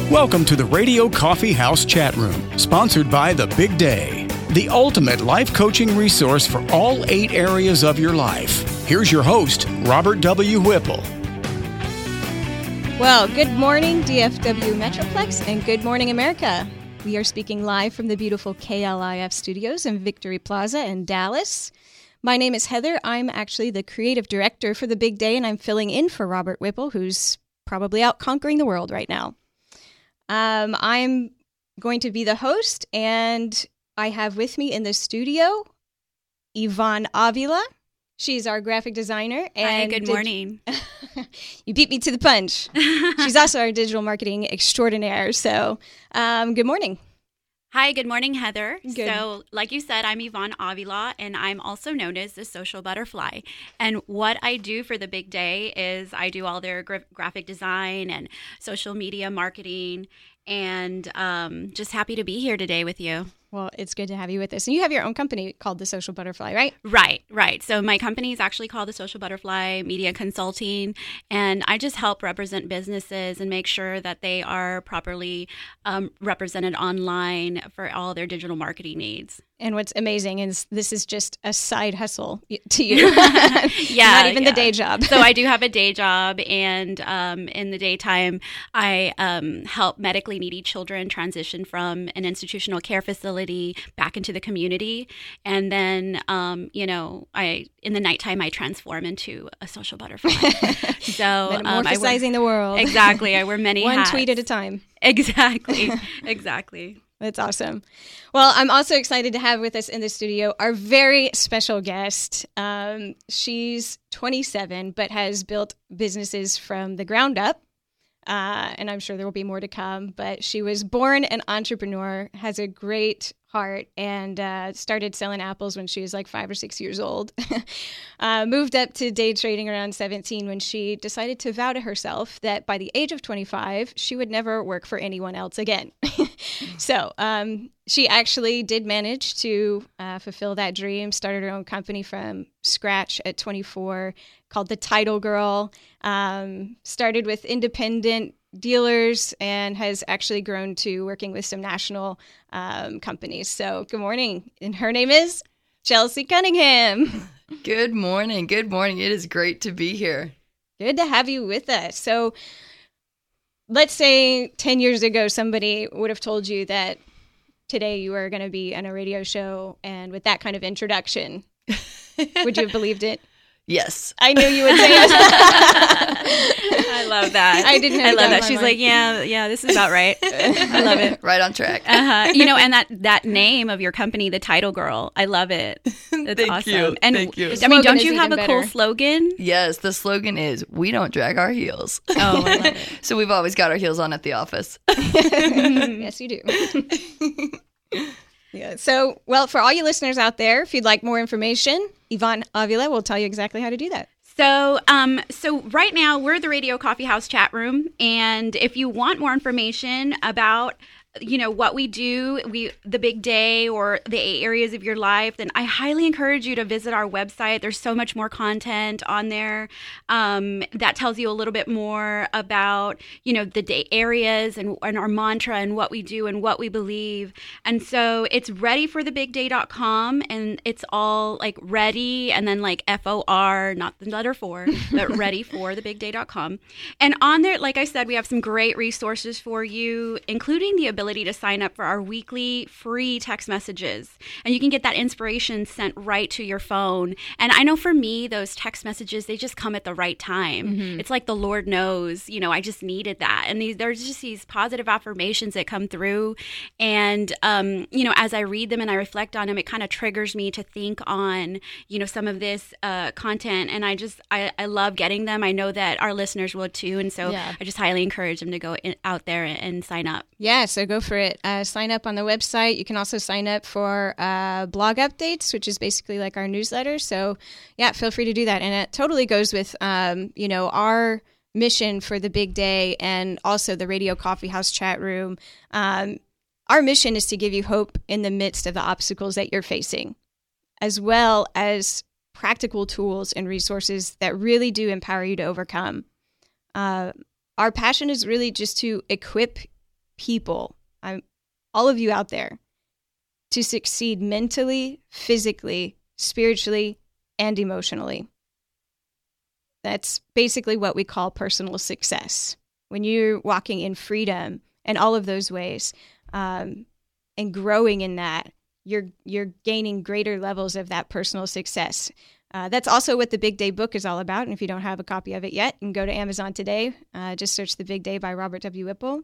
Welcome to the Radio Coffee House Chat Room, sponsored by The Big Day, the ultimate life coaching resource for all 8 areas of your life. Here's your host, Robert W. Whipple. Well, good morning, DFW Metroplex, and good morning, America. We are speaking live from the beautiful KLIF studios in Victory Plaza in Dallas. My name is Heather. I'm actually the creative director for The Big Day, and I'm filling in for Robert Whipple, who's probably out conquering the world right now. I'm going to be the host, and I have with me in the studio Yvonne Avila. She's our graphic designer. And Hi, good morning. You beat me to the punch. She's also our digital marketing extraordinaire. So, good morning. Hi, good morning, Heather. Good. So, like you said, I'm Yvonne Avila, and I'm also known as the Social Butterfly. And what I do for The Big Day is I do all their graphic design and social media marketing, and just happy to be here today with you. Well, it's good to have you with us. And you have your own company called The Social Butterfly, right? Right. So my company is actually called The Social Butterfly Media Consulting, and I just help represent businesses and make sure that they are properly represented online for all their digital marketing needs. And what's amazing is this is just a side hustle to you. Yeah. Not even the day job. So I do have a day job, and in the daytime, I help medically needy children transition from an institutional care facility back into the community. And then, in the nighttime, I transform into a social butterfly. So metamorphosizing the world. Exactly. I wear many hats. One tweet at a time. Exactly. That's awesome. Well, I'm also excited to have with us in the studio our very special guest. She's 27, but has built businesses from the ground up. And I'm sure there will be more to come. But she was born an entrepreneur, has a great heart, and started selling apples when she was like 5 or 6 years old. Moved up to day trading around 17 when she decided to vow to herself that by the age of 25, she would never work for anyone else again. So she actually did manage to fulfill that dream, started her own company from scratch at 24 called The Title Girl, started with independent dealers and has actually grown to working with some national companies. So good morning. And her name is Chelsea Cunningham. Good morning. It is great to be here. Good to have you with us. So let's say 10 years ago, somebody would have told you that today you were going to be on a radio show and with that kind of introduction. Would you have believed it? Yes. I knew you would say yes. I love that. I didn't have I love that. my She's mind. like, yeah, this is about right. I love it. Right on track. And that name of your company, The Title Girl, I love it. It's Thank awesome. you. And Thank you. I mean, don't Slogan you is have a even cool better. slogan? Yes, the slogan is, we don't drag our heels. Oh, I love it. So we've always got our heels on at the office. Yes, you do. Yeah. So, well, for all you listeners out there, if you'd like more information, Yvonne Avila will tell you exactly how to do that. So right now we're the Radio Coffee House chat room, and if you want more information about what we do, The Big Day or the 8 areas of your life, then I highly encourage you to visit our website. There's so much more content on there that tells you a little bit more about, the day areas and our mantra and what we do and what we believe. And so it's readyforthebigday.com, and it's all like ready and then like FOR, not the letter 4, but readyforthebigday.com. And on there, like I said, we have some great resources for you, including the ability to sign up for our weekly free text messages, and you can get that inspiration sent right to your phone. And I know for me, those text messages, they just come at the right time. Mm-hmm. It's like the Lord knows, I just needed that. And there's just these positive affirmations that come through, and as I read them and I reflect on them, it kind of triggers me to think on some of this content, and I love getting them. I know that our listeners will too, and so I just highly encourage them to go out there and sign up. Yeah, so go for it. Sign up on the website. You can also sign up for blog updates, which is basically like our newsletter. So yeah, feel free to do that. And it totally goes with, our mission for The Big Day and also the Radio Coffee House chat room. Our mission is to give you hope in the midst of the obstacles that you're facing, as well as practical tools and resources that really do empower you to overcome. Our passion is really just to equip people, all of you out there, to succeed mentally, physically, spiritually, and emotionally. That's basically what we call personal success. When you're walking in freedom and all of those ways, and growing in that, you're gaining greater levels of that personal success. That's also what the Big Day book is all about. And if you don't have a copy of it yet, you can go to Amazon today. Just search The Big Day by Robert W. Whipple.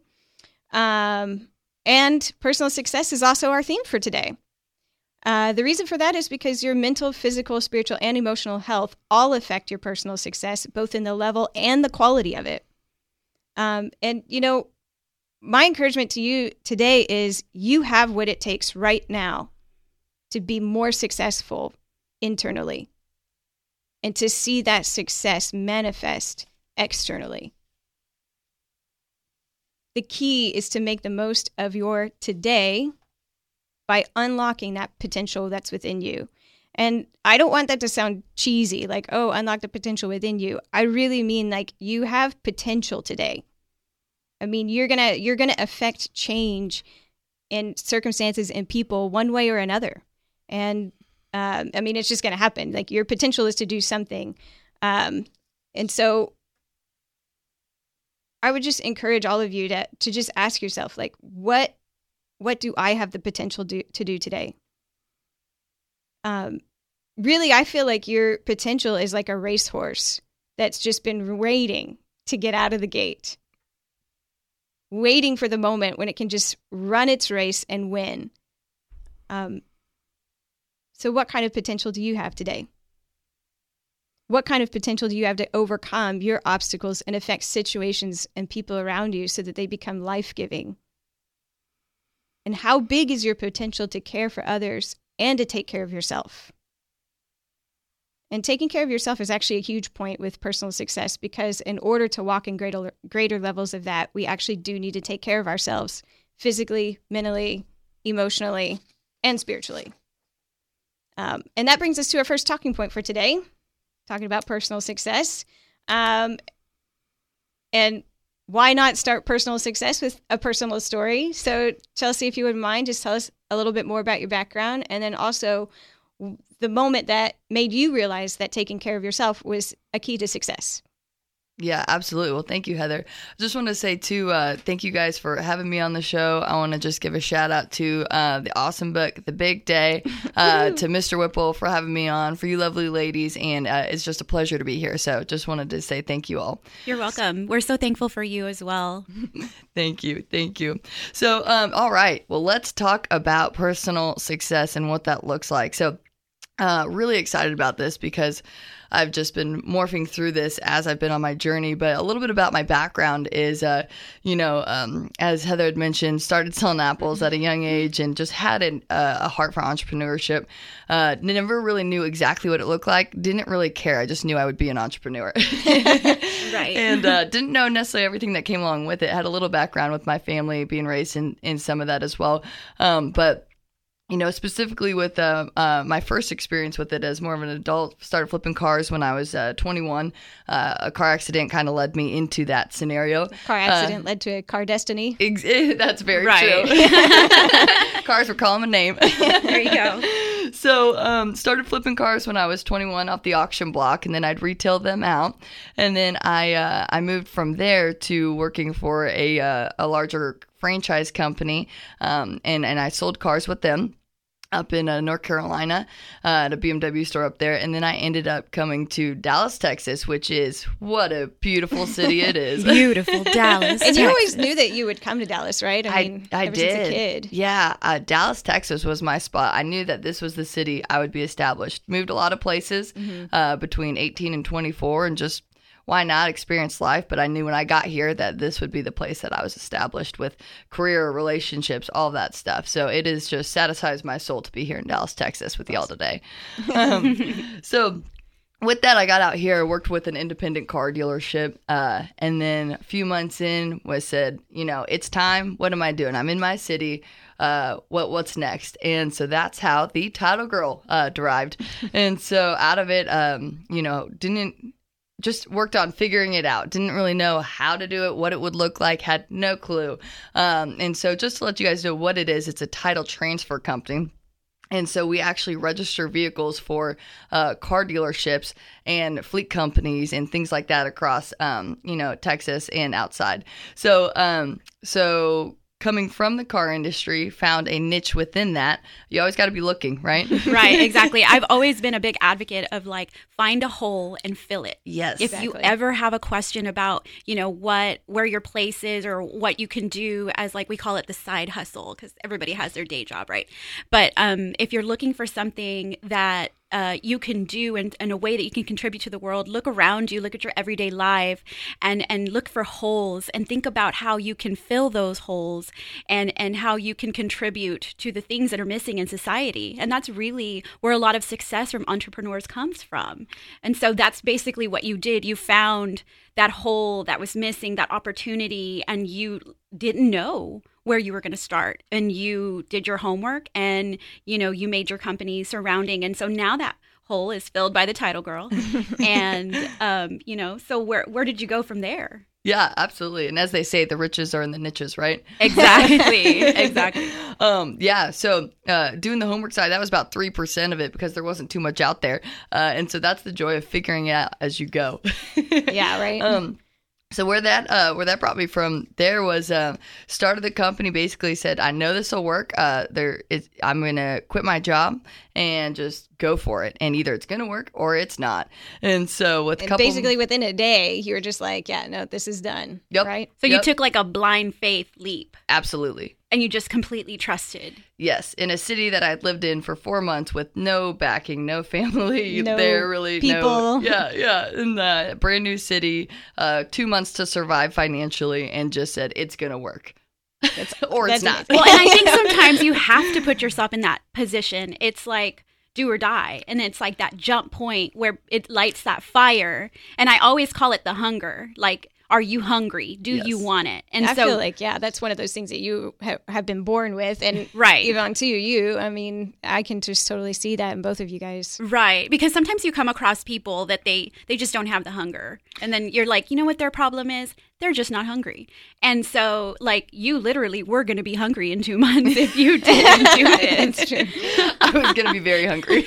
And personal success is also our theme for today. The reason for that is because your mental, physical, spiritual, and emotional health all affect your personal success, both in the level and the quality of it. And, my encouragement to you today is you have what it takes right now to be more successful internally and to see that success manifest externally. The key is to make the most of your today by unlocking that potential that's within you. And I don't want that to sound cheesy, like, oh, unlock the potential within you. I really mean like you have potential today. I mean, you're gonna affect change in circumstances and people one way or another. And it's just gonna happen. Like your potential is to do something. And so I would just encourage all of you to just ask yourself, like, what do I have the potential to do today? Really, I feel like your potential is like a racehorse that's just been waiting to get out of the gate, waiting for the moment when it can just run its race and win. So what kind of potential do you have today? What kind of potential do you have to overcome your obstacles and affect situations and people around you so that they become life-giving? And how big is your potential to care for others and to take care of yourself? And taking care of yourself is actually a huge point with personal success, because in order to walk in greater levels of that, we actually do need to take care of ourselves physically, mentally, emotionally, and spiritually. And that brings us to our first talking point for today, talking about personal success. And why not start personal success with a personal story? So Chelsea, if you wouldn't mind, just tell us a little bit more about your background, and then also the moment that made you realize that taking care of yourself was a key to success. Yeah, absolutely. Well, thank you, Heather. I just want to say, too, thank you guys for having me on the show. I want to just give a shout out to the awesome book, The Big Day, to Mr. Whipple for having me on, for you lovely ladies, and it's just a pleasure to be here. So just wanted to say thank you all. You're welcome. We're so thankful for you as well. Thank you. Thank you. So, all right. Well, let's talk about personal success and what that looks like. So, really excited about this because I've just been morphing through this as I've been on my journey. But a little bit about my background is, as Heather had mentioned, started selling apples at a young age and just had a heart for entrepreneurship. Never really knew exactly what it looked like. Didn't really care. I just knew I would be an entrepreneur. Right. And didn't know necessarily everything that came along with it. Had a little background with my family, being raised in some of that as well. But specifically with my first experience with it as more of an adult, started flipping cars when I was 21. A car accident kind of led me into that scenario. Car accident led to a car destiny. That's very true. Cars were calling my name. There you go. So started flipping cars when I was 21 off the auction block, and then I'd retail them out. And then I moved from there to working for a larger franchise company, and I sold cars with them up in North Carolina at a BMW store up there. And then I ended up coming to Dallas, Texas, which is what a beautiful city it is. Beautiful Dallas, And you always knew that you would come to Dallas, right? I mean, I ever did. since a kid. Yeah, Dallas, Texas was my spot. I knew that this was the city I would be established. Moved a lot of places between 18 and 24, and just why not experience life? But I knew when I got here that this would be the place that I was established with career, relationships, all that stuff. So it is just satisfies my soul to be here in Dallas, Texas with y'all today. So with that, I got out here, worked with an independent car dealership, and then a few months in said, it's time. What am I doing? I'm in my city. What's next? And so that's how the title girl derived. And so out of it, just worked on figuring it out. Didn't really know how to do it, what it would look like, had no clue. And so just to let you guys know what it is, it's a title transfer company. And so we actually register vehicles for car dealerships and fleet companies and things like that across, Texas and outside. So coming from the car industry, found a niche within that. You always got to be looking, right? Right, exactly. I've always been a big advocate of like find a hole and fill it. Yes. If you ever have a question about, where your place is or what you can do as like we call it the side hustle, because everybody has their day job, right? But if you're looking for something that you can do in a way that you can contribute to the world, look around you, look at your everyday life and look for holes and think about how you can fill those holes and how you can contribute to the things that are missing in society. And that's really where a lot of success from entrepreneurs comes from. And so that's basically what you did. You found that hole that was missing, that opportunity, and you didn't know where you were going to start, and you did your homework and, you made your company surrounding. And so now that hole is filled by the title girl. And, so where did you go from there? Yeah, absolutely. And as they say, the riches are in the niches, right? Exactly. Exactly. So doing the homework side, that was about 3% of it because there wasn't too much out there. And so that's the joy of figuring it out as you go. Yeah, right. So where that brought me from there was started the company, basically said, I know this will work. I'm going to quit my job and just go for it. And either it's going to work or it's not. And so basically within a day, you were just like, yeah, no, this is done. Yep. Right. So you took like a blind faith leap. Absolutely. And you just completely trusted. Yes, in a city that I'd lived in for 4 months with no backing, no family, no there really people. in a brand new city, 2 months to survive financially, and just said it's gonna work, or it's not. Well, and I think sometimes you have to put yourself in that position. It's like do or die, and it's like that jump point where it lights that fire. And I always call it the hunger, like. Are you hungry? Do you want it? And I feel like, that's one of those things that you have been born with. And right. even to you, I mean, I can just totally see that in both of you guys. Right. Because sometimes you come across people that they just don't have the hunger. And then you're like, you know what their problem is? They're just not hungry. And so, like, you literally were going to be hungry in 2 months if you didn't do it. It's true. I was going to be very hungry.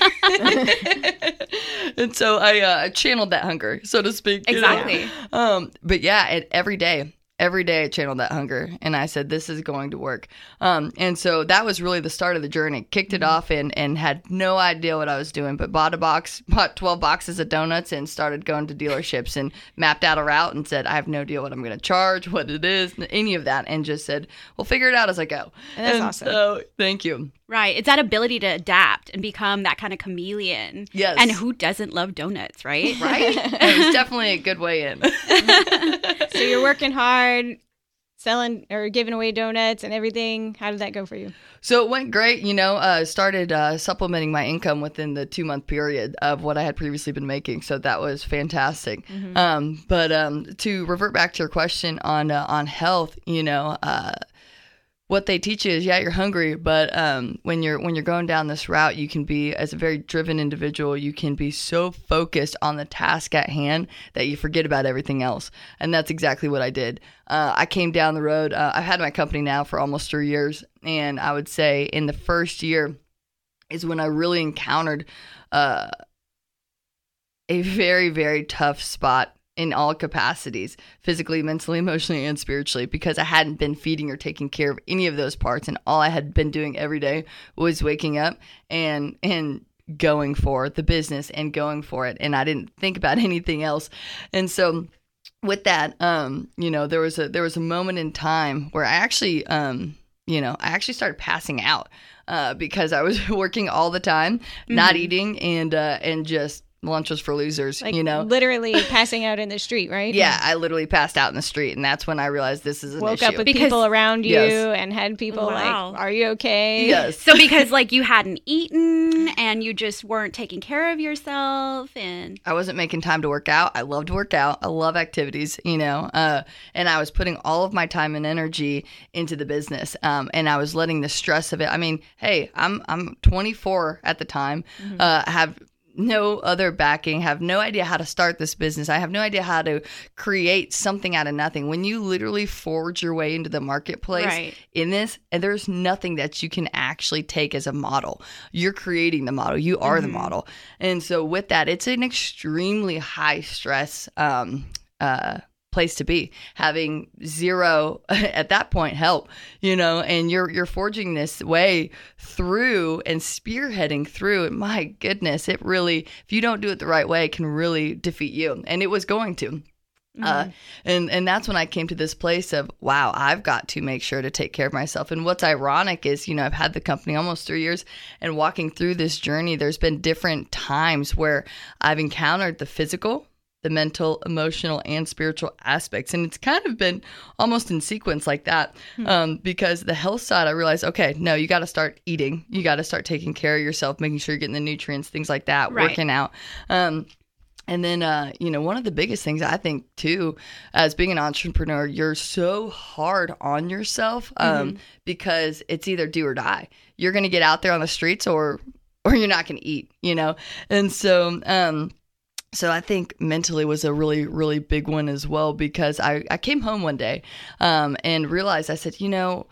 And so I channeled that hunger, so to speak. Exactly. But yeah, every day I channeled that hunger, and I said, this is going to work. And so that was really the start of the journey. Kicked it off and had no idea what I was doing, but bought 12 boxes of donuts and started going to dealerships and mapped out a route and said, I have no idea what I'm going to charge, what it is, any of that, and just said, we'll figure it out as I go. And that's awesome. So, thank you. Right. It's that ability to adapt and become that kind of chameleon. Yes. And who doesn't love donuts, right? Right? It was definitely a good way in. So you're working hard, selling or giving away donuts and everything. How did that go for you? So it went great. Started supplementing my income within the 2-month period of what I had previously been making. So that was fantastic. Mm-hmm. But to revert back to your question on health, what they teach you is, you're hungry, but when you're going down this route, you can be, as a very driven individual, you can be so focused on the task at hand that you forget about everything else. And that's exactly what I did. I came down the road. I've had my company now for almost 3 years, and I would say in the first year is when I really encountered a very, very tough spot in all capacities, physically, mentally, emotionally, and spiritually, because I hadn't been feeding or taking care of any of those parts. And all I had been doing every day was waking up and going for the business and going for it. And I didn't think about anything else. And so with that, there was a moment in time where I actually started passing out because I was working all the time, not eating, and just lunch was for losers, literally passing out in the street, right? Yeah, I literally passed out in the street, and that's when I realized this is an issue. Woke up with people around you and had people like, are you okay? Yes. So because you hadn't eaten and you just weren't taking care of yourself, and I wasn't making time to work out. I love to work out. I love activities, and I was putting all of my time and energy into the business, and I was letting the stress of it. I mean, hey, I'm 24 at the time, have no other backing, have no idea how to start this business. I have no idea how to create something out of nothing. When you literally forge your way into the marketplace in this, and there's nothing that you can actually take as a model. You're creating the model. You are the model. And so with that, it's an extremely high stress place to be, having zero at that point help, and you're forging this way through and spearheading through. And my goodness, it really, if you don't do it the right way, it can really defeat you. And it was going to. And that's when I came to this place of, wow, I've got to make sure to take care of myself. And what's ironic is, I've had the company almost 3 years, and walking through this journey, there's been different times where I've encountered the physical, the mental, emotional, and spiritual aspects. And it's kind of been almost in sequence like that, because the health side, I realized, okay, no, you got to start eating. You got to start taking care of yourself, making sure you're getting the nutrients, things like that, working out. And then, one of the biggest things I think, too, as being an entrepreneur, you're so hard on yourself because it's either do or die. You're going to get out there on the streets or you're not going to eat, And so, so I think mentally was a really, really big one as well, because I came home one day and realized, I said,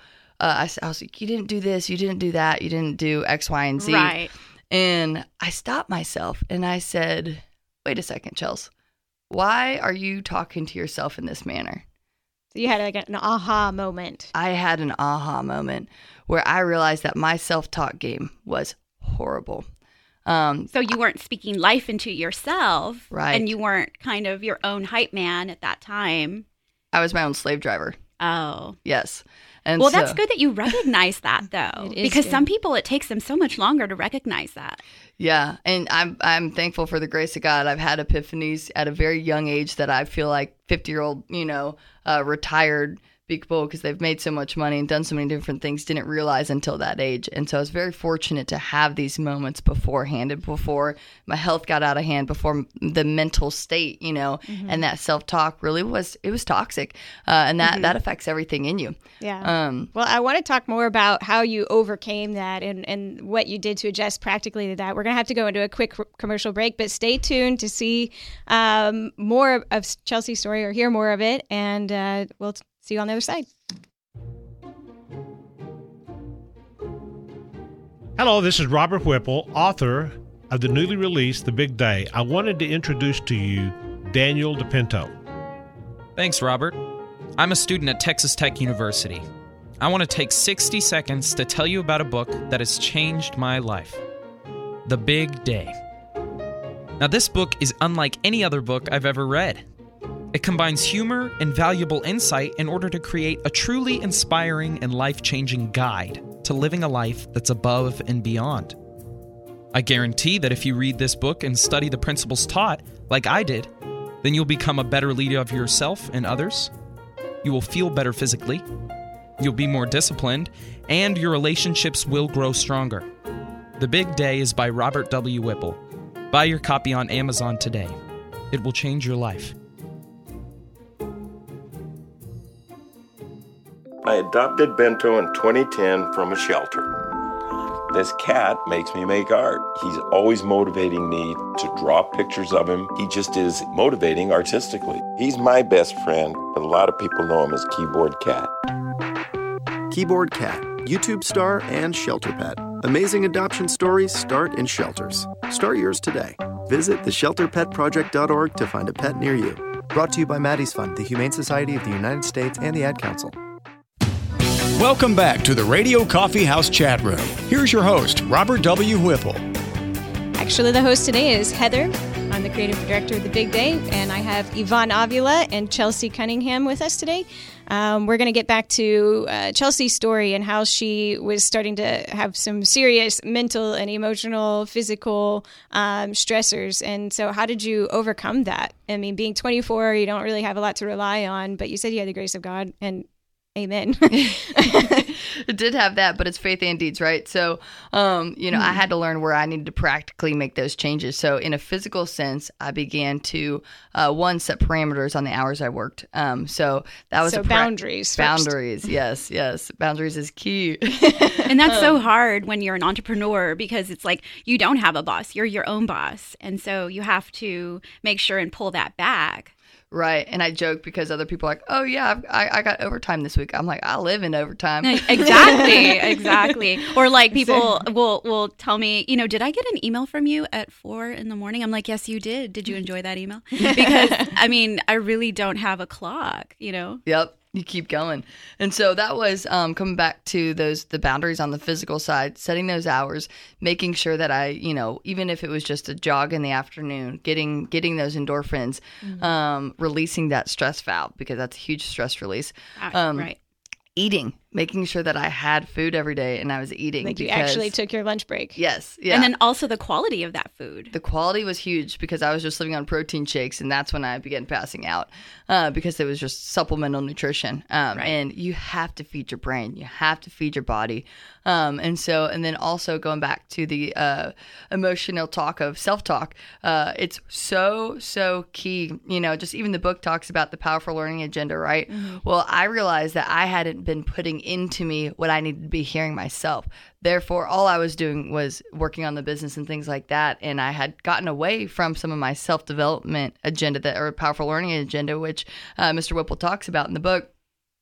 I was like, you didn't do this, you didn't do that, you didn't do X, Y, and Z. Right. And I stopped myself and I said, wait a second, Chels, why are you talking to yourself in this manner? You had like an aha moment. I had an aha moment where I realized that my self-talk game was horrible. So you weren't speaking life into yourself, right? And you weren't kind of your own hype man at that time. I was my own slave driver. Oh, yes. And well, that's good that you recognize that, though, because good. Some people, it takes them so much longer to recognize that. Yeah, and I'm thankful for the grace of God. I've had epiphanies at a very young age that I feel like 50-year-old, retired people, because they've made so much money and done so many different things, didn't realize until that age. And so I was very fortunate to have these moments beforehand, and before my health got out of hand, before the mental state, and that self-talk really was toxic. And that affects everything in you. Yeah. Well, I want to talk more about how you overcame that and what you did to adjust practically to that. We're going to have to go into a quick commercial break, but stay tuned to see more of Chelsea's story, or hear more of it. And we'll see you on the other side. Hello, this is Robert Whipple, author of the newly released The Big Day. I wanted to introduce to you Daniel DePinto. Thanks, Robert. I'm a student at Texas Tech University. I want to take 60 seconds to tell you about a book that has changed my life. The Big Day. Now, this book is unlike any other book I've ever read. It combines humor and valuable insight in order to create a truly inspiring and life-changing guide to living a life that's above and beyond. I guarantee that if you read this book and study the principles taught, like I did, then you'll become a better leader of yourself and others. You will feel better physically, you'll be more disciplined, and your relationships will grow stronger. The Big Day is by Robert W. Whipple. Buy your copy on Amazon today. It will change your life. I adopted Bento in 2010 from a shelter. This cat makes me make art. He's always motivating me to draw pictures of him. He just is motivating artistically. He's my best friend, but a lot of people know him as Keyboard Cat. Keyboard Cat, YouTube star and shelter pet. Amazing adoption stories start in shelters. Start yours today. Visit theshelterpetproject.org to find a pet near you. Brought to you by Maddie's Fund, the Humane Society of the United States, and the Ad Council. Welcome back to the Radio Coffee House Chat Room. Here's your host, Robert W. Whipple. Actually, the host today is Heather. I'm the creative director of The Big Day, and I have Yvonne Avila and Chelsea Cunningham with us today. We're going to get back to Chelsea's story and how she was starting to have some serious mental and emotional, physical stressors. And so how did you overcome that? I mean, being 24, you don't really have a lot to rely on, but you said you had the grace of God, and Amen. It did have that, but it's faith and deeds, right? So, I had to learn where I needed to practically make those changes. So in a physical sense, I began to, set parameters on the hours I worked. So that was boundaries. Boundaries, yes. Boundaries is key. And that's so hard when you're an entrepreneur, because it's like you don't have a boss. You're your own boss. And so you have to make sure and pull that back. Right. And I joke because other people are like, oh, yeah, I got overtime this week. I'm like, I live in overtime. Exactly. Or like people will tell me, did I get an email from you at 4 a.m? I'm like, yes, you did. Did you enjoy that email? Because, I really don't have a clock, Yep. You keep going. And so that was coming back to the boundaries on the physical side, setting those hours, making sure that I, even if it was just a jog in the afternoon, getting those endorphins, releasing that stress valve, because that's a huge stress release. Right. Eating, making sure that I had food every day and I was eating. Like you actually took your lunch break. Yes. Yeah. And then also the quality of that food. The quality was huge because I was just living on protein shakes, and that's when I began passing out because it was just supplemental nutrition. Right. And you have to feed your brain. You have to feed your body. And then also going back to the emotional talk of self-talk, it's so key. Just even the book talks about the powerful learning agenda, right? Mm-hmm. Well, I realized that I hadn't been putting into me what I needed to be hearing myself. Therefore, all I was doing was working on the business and things like that. And I had gotten away from some of my self-development agenda or powerful learning agenda, which Mr. Whipple talks about in the book.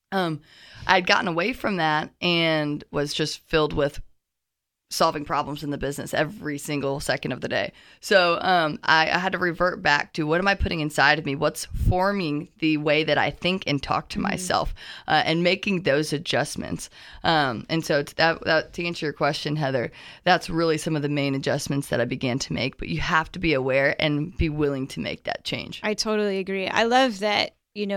I'd gotten away from that and was just filled with solving problems in the business every single second of the day. So I had to revert back to what am I putting inside of me? What's forming the way that I think and talk to myself, and making those adjustments. And so to answer your question, Heather, that's really some of the main adjustments that I began to make. But you have to be aware and be willing to make that change. I totally agree. I love that,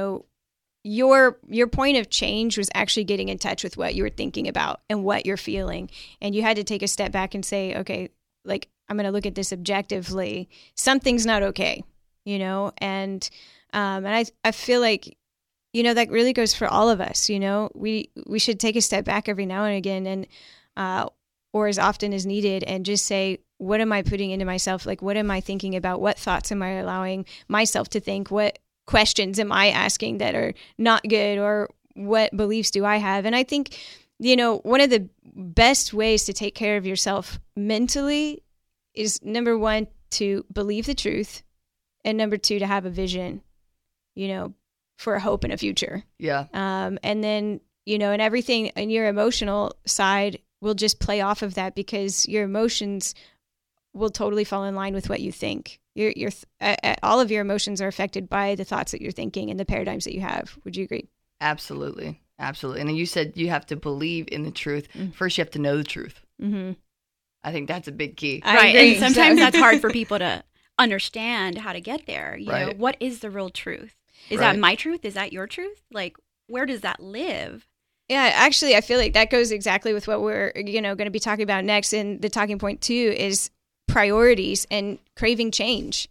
your point of change was actually getting in touch with what you were thinking about and what you're feeling. And you had to take a step back and say, okay, like, I'm going to look at this objectively. Something's not okay, and I feel like, that really goes for all of us. We should take a step back every now and again, and, or as often as needed, and just say, what am I putting into myself? Like, what am I thinking about? What thoughts am I allowing myself to think? What questions am I asking that are not good, or what beliefs do I have? And I think, one of the best ways to take care of yourself mentally is, number one, to believe the truth, and number two, to have a vision, for a hope and a future. Yeah. And then, and everything in your emotional side will just play off of that, because your emotions will totally fall in line with what you think. All of your emotions are affected by the thoughts that you're thinking and the paradigms that you have. Would you agree? Absolutely. And you said you have to believe in the truth. Mm-hmm. First, you have to know the truth. Mm-hmm. I think that's a big key. Right. And sometimes that's hard for people to understand how to get there. You know, what is the real truth? Is that my truth? Is that your truth? Like, where does that live? Yeah, actually, I feel like that goes exactly with what we're, going to be talking about next. And the talking point too is priorities and craving change.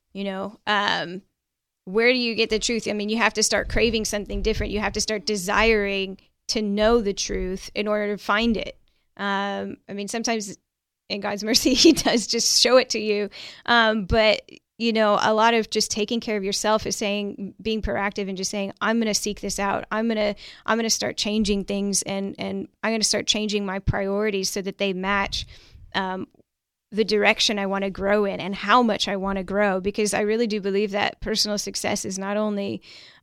Where do you get the truth? I mean, you have to start craving something different. You have to start desiring to know the truth in order to find it. Sometimes in God's mercy, he does just show it to you. But a lot of just taking care of yourself is being proactive and just saying, I'm going to seek this out. I'm going to start changing things, and I'm going to start changing my priorities so that they match the direction I want to grow in and how much I want to grow. Because I really do believe that personal success is not only,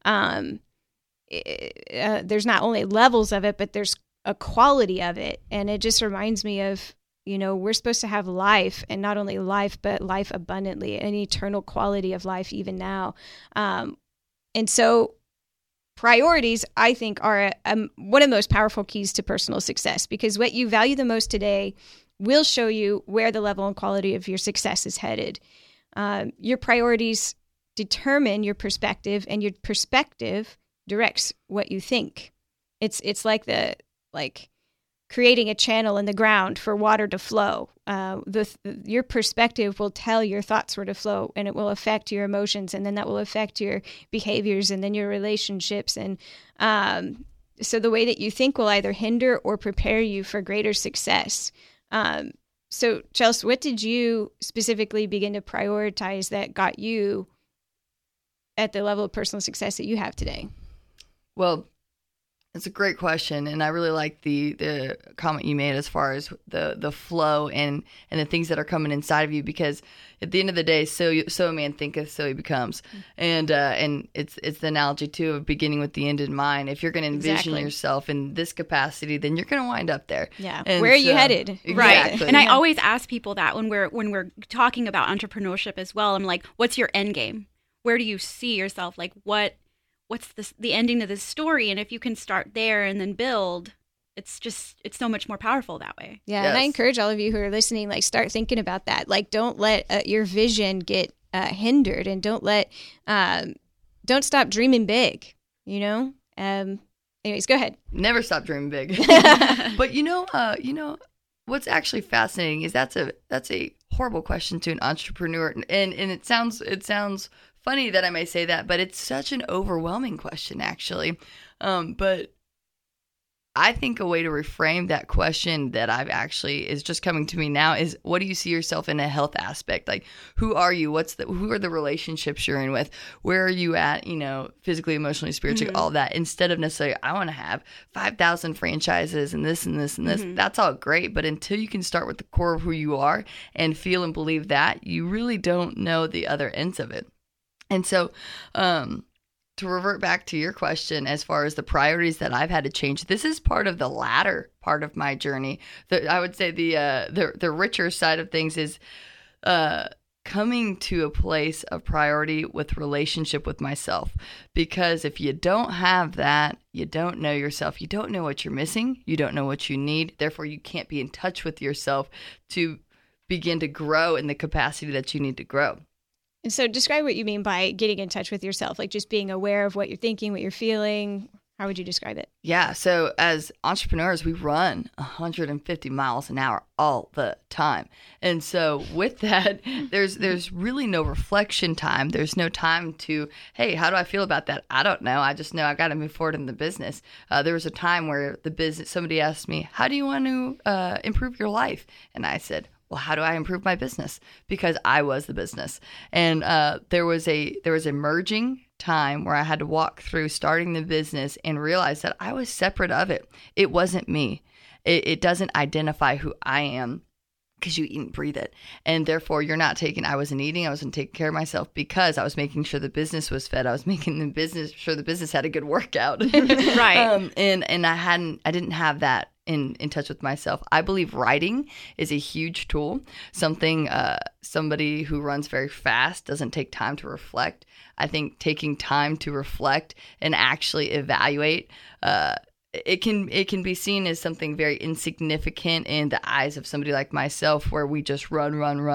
there's not only levels of it, but there's a quality of it. And it just reminds me of, we're supposed to have life, and not only life, but life abundantly, an eternal quality of life even now. And so priorities, I think, are one of the most powerful keys to personal success, because what you value the most today will show you where the level and quality of your success is headed. Your priorities determine your perspective, and your perspective directs what you think. It's like creating a channel in the ground for water to flow. Your perspective will tell your thoughts where to flow, and it will affect your emotions, and then that will affect your behaviors, and then your relationships. And So the way that you think will either hinder or prepare you for greater success. So Chelsea, what did you specifically begin to prioritize that got you at the level of personal success that you have today? Well, it's a great question, and I really like the comment you made as far as the flow and the things that are coming inside of you, because at the end of the day, so a man thinketh, so he becomes, and it's the analogy too of beginning with the end in mind. If you're going to envision yourself in this capacity, then you're going to wind up there. Yeah, and where are you headed? Exactly. Right, and I always ask people that when we're talking about entrepreneurship as well. I'm like, what's your end game? Where do you see yourself? Like, what's the ending of this story? And if you can start there and then build, it's so much more powerful that way. Yeah. Yes. And I encourage all of you who are listening, like, start thinking about that. Like, don't let your vision get hindered, and don't stop dreaming big, anyways, go ahead. Never stop dreaming big. But what's actually fascinating is that's a horrible question to an entrepreneur, and it sounds funny that I may say that, but it's such an overwhelming question, actually. But I think a way to reframe that question that I've actually is just coming to me now is, what do you see yourself in a health aspect? Like, who are you? Who are the relationships you're in with? Where are you at, physically, emotionally, spiritually, all that, instead of necessarily, I want to have 5,000 franchises and this and this and this. That's all great. But until you can start with the core of who you are and feel and believe that, you really don't know the other ends of it. And so, to revert back to your question, as far as the priorities that I've had to change, this is part of the latter part of my journey. I would say the richer side of things is coming to a place of priority with relationship with myself. Because if you don't have that, you don't know yourself. You don't know what you're missing. You don't know what you need. Therefore, you can't be in touch with yourself to begin to grow in the capacity that you need to grow. And so describe what you mean by getting in touch with yourself, like just being aware of what you're thinking, what you're feeling. How would you describe it? Yeah. So as entrepreneurs, we run 150 miles an hour all the time. And so with that, there's really no reflection time. There's no time to, hey, how do I feel about that? I don't know. I just know I got to move forward in the business. There was a time where somebody asked me, how do you want to improve your life? And I said, well, how do I improve my business? Because I was the business. And there was a merging time where I had to walk through starting the business and realize that I was separate of it. It wasn't me. It doesn't identify who I am, because you eat and breathe it. And therefore, I wasn't eating, I wasn't taking care of myself, because I was making sure the business was fed. I was making sure the business had a good workout. Right. And I didn't have that in touch with myself. I believe writing is a huge tool. Somebody who runs very fast doesn't take time to reflect. I think taking time to reflect and actually evaluate, it can be seen as something very insignificant in the eyes of somebody like myself, where we just run,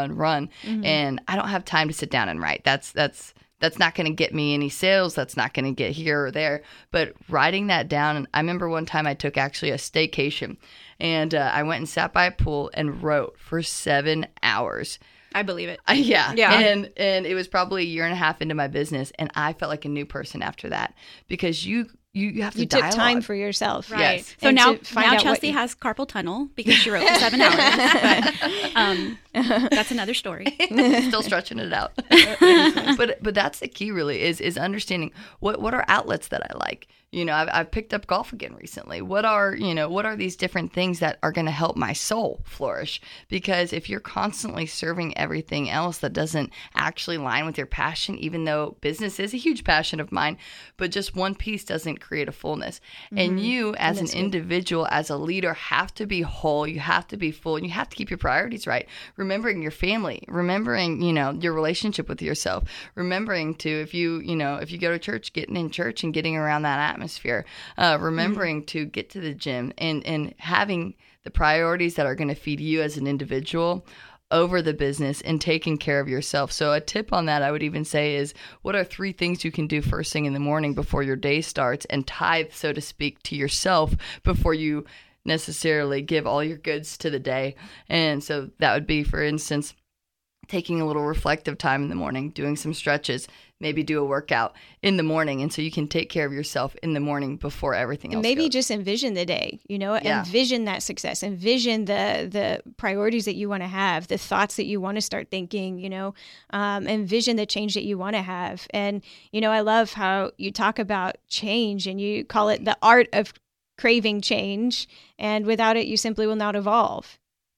and I don't have time to sit down and write. That's not going to get me any sales. That's not going to get here or there. But writing that down, and I remember one time I took actually a staycation, and I went and sat by a pool and wrote for 7 hours. I believe it. Yeah. And it was probably a year and a half into my business, and I felt like a new person after that, because you have to took time for yourself. Right. Yes. So And now to find out Chelsea has carpal tunnel because she wrote for 7 hours. But that's another story. Still stretching it out. But that's the key, really, is understanding what are outlets that I like. I've picked up golf again recently. What are these different things that are going to help my soul flourish? Because if you're constantly serving everything else that doesn't actually align with your passion, even though business is a huge passion of mine, but just one piece doesn't create a fullness. And you, as an individual, as a leader, have to be whole. You have to be full, and you have to keep your priorities right. Remembering your family, remembering, your relationship with yourself, remembering to, if you go to church, getting in church and getting around that atmosphere, remembering to get to the gym and having the priorities that are going to feed you as an individual over the business and taking care of yourself. So a tip on that I would even say is, what are 3 things you can do first thing in the morning before your day starts, and tithe, so to speak, to yourself before you necessarily give all your goods to the day. And so that would be, for instance, taking a little reflective time in the morning, doing some stretches, maybe do a workout in the morning. And so you can take care of yourself in the morning before everything else and maybe goes. just envision the day, envision that success, envision the priorities that you want to have, the thoughts that you want to start thinking, envision the change that you want to have. And, I love how you talk about change and you call it the art of craving change. And without it, you simply will not evolve.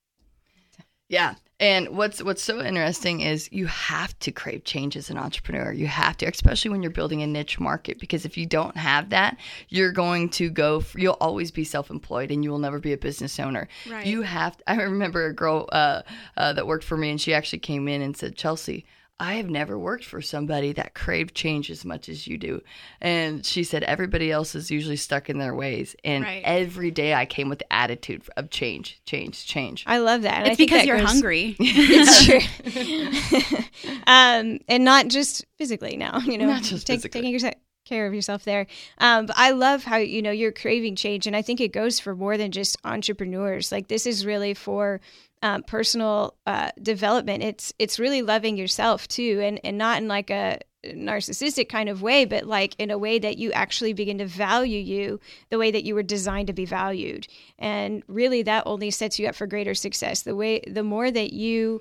Yeah. And what's so interesting is you have to crave change as an entrepreneur. You have to, especially when you're building a niche market, because if you don't have that, you're going to you'll always be self-employed and you will never be a business owner. Right. I remember a girl that worked for me, and she actually came in and said, Chelsea, I have never worked for somebody that craved change as much as you do. And she said, everybody else is usually stuck in their ways. And every day I came with the attitude of change. I love that. And it's because you're hungry. It's true. And not just physically now, not just physically. Taking care of yourself there. But I love how, you're craving change. And I think it goes for more than just entrepreneurs. Like, this is really for personal development. It's really loving yourself too, and not in like a narcissistic kind of way, but like in a way that you actually begin to value you the way that you were designed to be valued. And really, that only sets you up for greater success. The more that you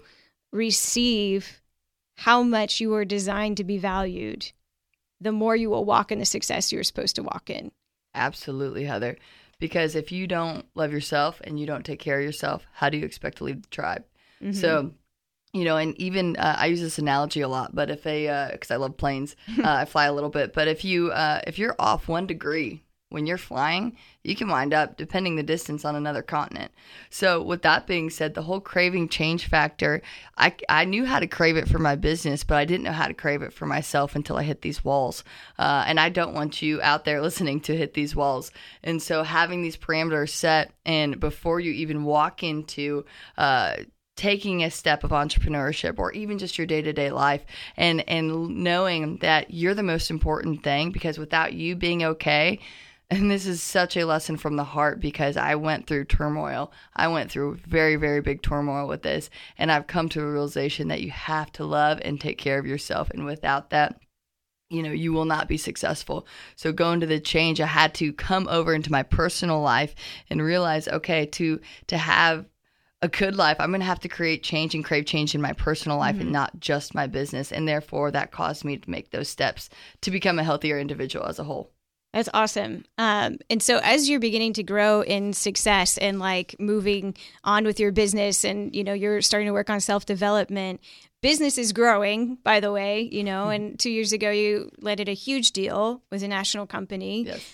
receive how much you were designed to be valued, the more you will walk in the success you're supposed to walk in. Absolutely, Heather. Because if you don't love yourself and you don't take care of yourself, how do you expect to lead the tribe? Mm-hmm. So, and even I use this analogy a lot, but if because I love planes, I fly a little bit. But if you're off 1 degree when you're flying, you can wind up, depending the distance, on another continent. So with that being said, the whole craving change factor, I knew how to crave it for my business, but I didn't know how to crave it for myself until I hit these walls. And I don't want you out there listening to hit these walls. And so having these parameters set, and before you even walk into taking a step of entrepreneurship or even just your day-to-day life, and knowing that you're the most important thing, because without you being okay, and this is such a lesson from the heart, because I went through turmoil. I went through very, very big turmoil with this. And I've come to a realization that you have to love and take care of yourself. And without that, you will not be successful. So going to the change, I had to come over into my personal life and realize, okay, to have a good life, I'm going to have to create change and crave change in my personal life, and not just my business. And therefore, that caused me to make those steps to become a healthier individual as a whole. That's awesome. And so as you're beginning to grow in success and like moving on with your business, and, you're starting to work on self-development, business is growing, by the way, and 2 years ago you landed a huge deal with a national company. Yes.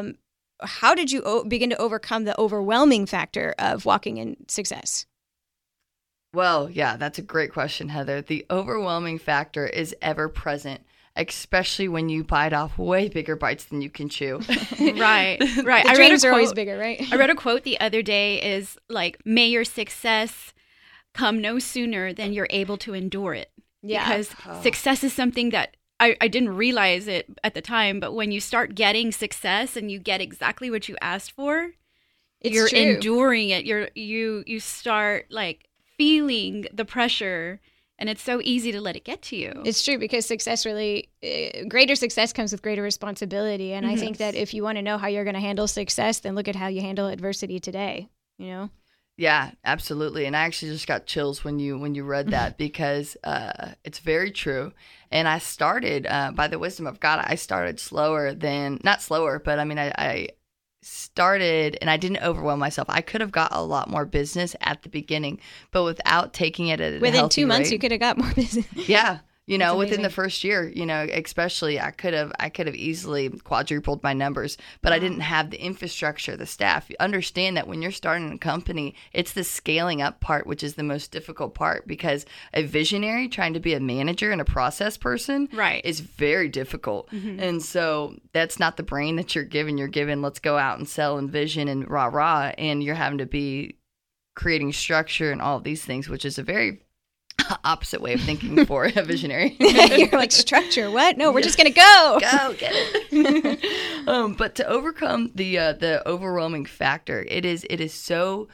How did you begin to overcome the overwhelming factor of walking in success? Well, yeah, that's a great question, Heather. The overwhelming factor is ever present, especially when you bite off way bigger bites than you can chew. Right. The dreams are always bigger, right? I read a quote the other day is like, may your success come no sooner than you're able to endure it. Yeah. Because success is something that I didn't realize it at the time, but when you start getting success and you get exactly what you asked for, you're true. enduring it. You start like feeling the pressure. And it's so easy to let it get to you. It's true, because greater success comes with greater responsibility. And I think that if you want to know how you're going to handle success, then look at how you handle adversity today, Yeah, absolutely. And I actually just got chills when you read that, because it's very true. And I started, by the wisdom of God, I started not slower, but I mean, I started, and I didn't overwhelm myself. I could have got a lot more business at the beginning, but without taking it at a within healthy 2 months, rate, you could have got more business. Yeah. That's within amazing. the first year, especially I could have easily quadrupled my numbers, but I didn't have the infrastructure, the staff. You understand that when you're starting a company, it's the scaling up part, which is the most difficult part, because a visionary trying to be a manager and a process person is very difficult. Mm-hmm. And so that's not the brain that you're given. You're given, let's go out and sell and vision and rah, and you're having to be creating structure and all of these things, which is a very opposite way of thinking for a visionary. You're like, structure, what? No, we're just going to go. Go, get it. But to overcome the overwhelming factor, it is so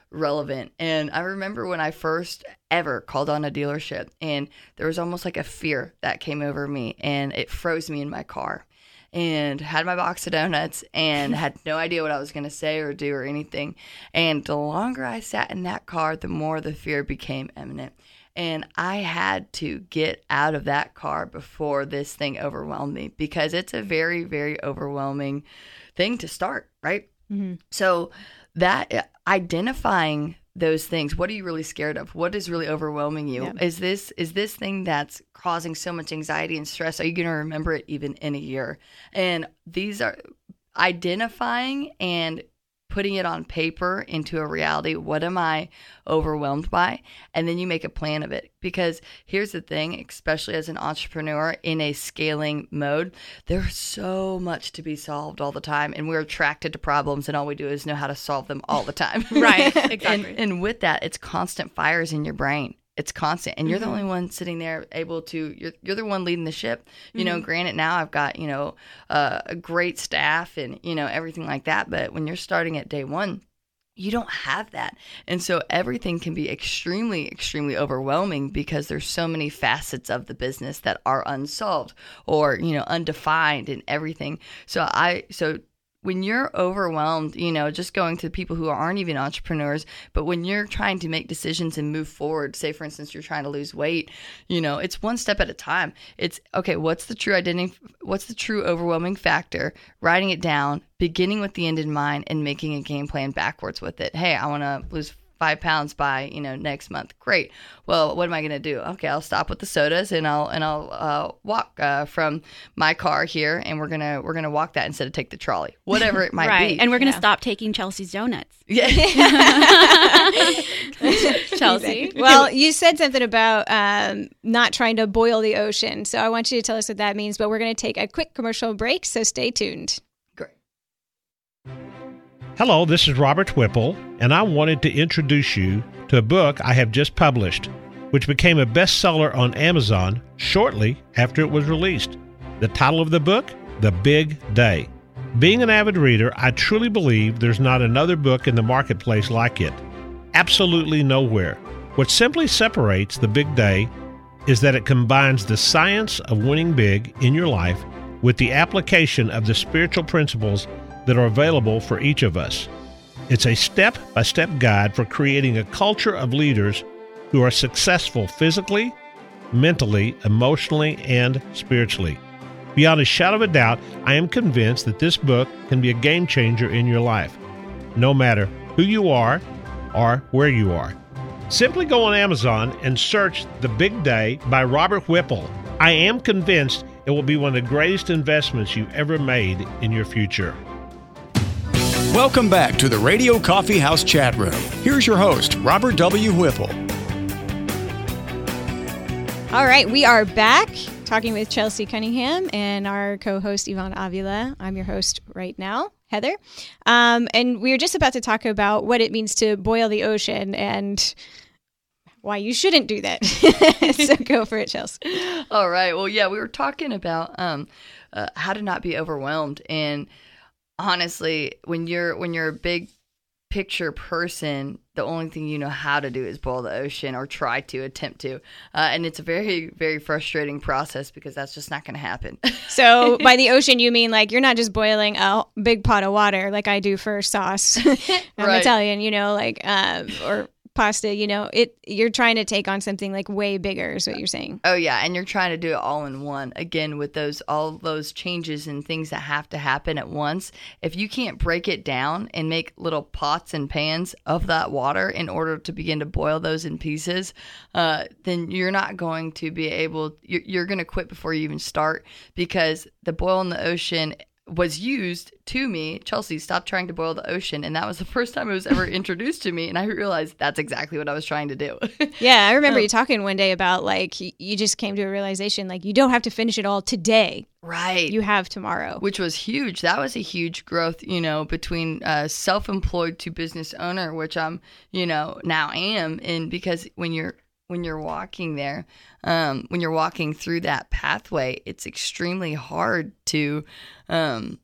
relevant. And I remember when I first ever called on a dealership, and there was almost like a fear that came over me, and it froze me in my car, and had my box of donuts and had no idea what I was going to say or do or anything. And the longer I sat in that car, the more the fear became imminent. And I had to get out of that car before this thing overwhelmed me, because it's a very, very overwhelming thing to start, right? Mm-hmm. So that identifying those things, what are you really scared of? What is really overwhelming you? Yeah. Is this thing that's causing so much anxiety and stress? Are you going to remember it even in a year? And these are identifying and putting it on paper into a reality. What am I overwhelmed by? And then you make a plan of it. Because here's the thing, especially as an entrepreneur in a scaling mode, there's so much to be solved all the time. And we're attracted to problems, and all we do is know how to solve them all the time. Right, exactly. And with that, it's constant fires in your brain. It's constant. And you're the only one sitting there able to, you're the one leading the ship. You know, granted, now I've got, a great staff and, everything like that. But when you're starting at day one, you don't have that. And so everything can be extremely, extremely overwhelming, because there's so many facets of the business that are unsolved or, undefined and everything. So when you're overwhelmed, just going to the people who aren't even entrepreneurs, but when you're trying to make decisions and move forward, say, for instance, you're trying to lose weight, it's one step at a time. It's, okay, what's the true identity? What's the true overwhelming factor? Writing it down, beginning with the end in mind, and making a game plan backwards with it. Hey, I want to lose 5 pounds by, next month. Great. Well, what am I going to do? Okay, I'll stop with the sodas, and I'll walk from my car here, and we're gonna walk that instead of take the trolley, whatever it might be. And we're gonna stop taking Chelsea's donuts. Yeah. Chelsea. Well, you said something about not trying to boil the ocean, so I want you to tell us what that means. But we're going to take a quick commercial break, so stay tuned. Great. Hello, this is Robert Whipple, and I wanted to introduce you to a book I have just published, which became a bestseller on Amazon shortly after it was released. The title of the book, The Big Day. Being an avid reader, I truly believe there's not another book in the marketplace like it. Absolutely nowhere. What simply separates The Big Day is that it combines the science of winning big in your life with the application of the spiritual principles that are available for each of us. It's a step-by-step guide for creating a culture of leaders who are successful physically, mentally, emotionally, and spiritually. Beyond a shadow of a doubt, I am convinced that this book can be a game changer in your life, no matter who you are or where you are. Simply go on Amazon and search The Big Day by Robert Whipple. I am convinced it will be one of the greatest investments you've ever made in your future. Welcome back to the Radio Coffee House Chat Room. Here's your host, Robert W. Whipple. All right, we are back talking with Chelsea Cunningham and our co-host, Yvonne Avila. I'm your host right now, Heather. And we were just about to talk about what it means to boil the ocean and why you shouldn't do that. So go for it, Chelsea. All right. Well, yeah, we were talking about how to not be overwhelmed. And honestly, when you're a big picture person, the only thing you know how to do is boil the ocean, or try to attempt to. And it's a very, very frustrating process, because that's just not going to happen. So by the ocean, you mean like you're not just boiling a big pot of water like I do for sauce. I'm Right. Italian, or pasta, you're trying to take on something like way bigger is what you're saying. Oh yeah, and you're trying to do it all in one. Again, with all those changes and things that have to happen at once. If you can't break it down and make little pots and pans of that water in order to begin to boil those in pieces, then you're not going to be able. You're going to quit before you even start, because the boil in the ocean was used to me. Chelsea, stop trying to boil the ocean. And that was the first time it was ever introduced to me. And I realized that's exactly what I was trying to do. Yeah, I remember you talking one day about like you just came to a realization like you don't have to finish it all today. Right. You have tomorrow. Which was huge. That was a huge growth, between self-employed to business owner, which I'm, now am. And because when you're walking there, when you're walking through that pathway, it's extremely hard to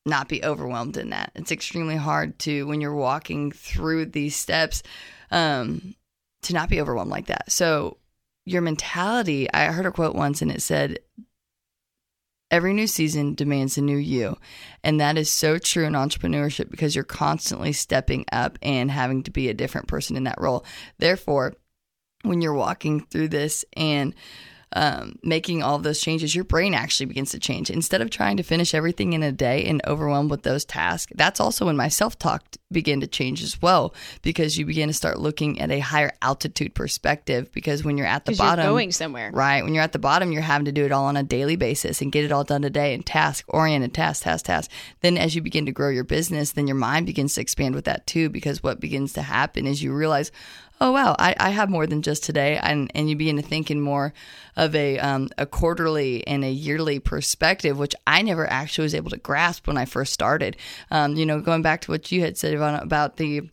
not be overwhelmed in that. It's extremely hard to, when you're walking through these steps, to not be overwhelmed like that. So your mentality, I heard a quote once and it said, every new season demands a new you. And that is so true in entrepreneurship because you're constantly stepping up and having to be a different person in that role. Therefore, when you're walking through this and making all of those changes, your brain actually begins to change. Instead of trying to finish everything in a day and overwhelmed with those tasks, that's also when my self-talk began to change as well, because you begin to start looking at a higher altitude perspective, because when you're at the bottom, you're going somewhere. Right. When you're at the bottom, you're having to do it all on a daily basis and get it all done today and task-oriented, task. Then as you begin to grow your business, then your mind begins to expand with that too, because what begins to happen is you realize, oh, wow, I have more than just today. And you begin to think in more of a quarterly and a yearly perspective, which I never actually was able to grasp when I first started. Going back to what you had said, Ivana, about the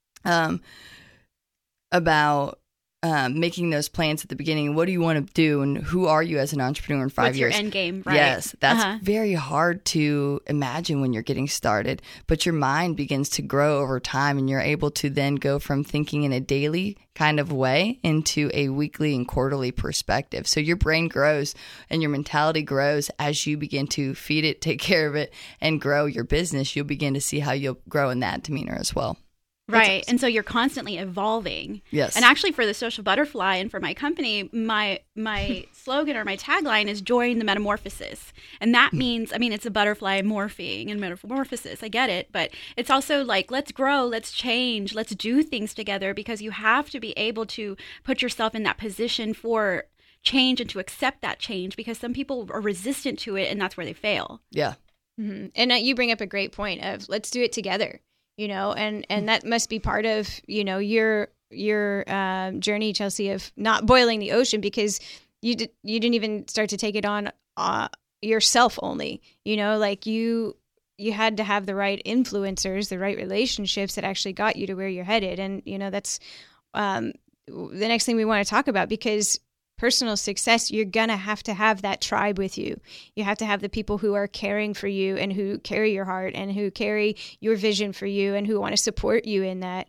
making those plans at the beginning. What do you want to do, and who are you as an entrepreneur in 5 years? What's your end game, right? Yes, that's very hard to imagine when you're getting started, but your mind begins to grow over time, and you're able to then go from thinking in a daily kind of way into a weekly and quarterly perspective. So your brain grows and your mentality grows as you begin to feed it, take care of it, and grow your business. You'll begin to see how you'll grow in that demeanor as well. Right. And so you're constantly evolving. Yes. And actually for the Social Butterfly and for my company, my slogan or my tagline is join the metamorphosis. And that means, it's a butterfly morphing and metamorphosis. I get it. But it's also like, let's grow, let's change, let's do things together, because you have to be able to put yourself in that position for change and to accept that change, because some people are resistant to it and that's where they fail. Yeah. Mm-hmm. And you bring up a great point of let's do it together. And that must be part of, your journey, Chelsea, of not boiling the ocean, because you didn't even start to take it on yourself only, you had to have the right influencers, the right relationships that actually got you to where you're headed. And, that's the next thing we want to talk about, because personal success, you're going to have that tribe with you. You have to have the people who are caring for you and who carry your heart and who carry your vision for you and who want to support you in that.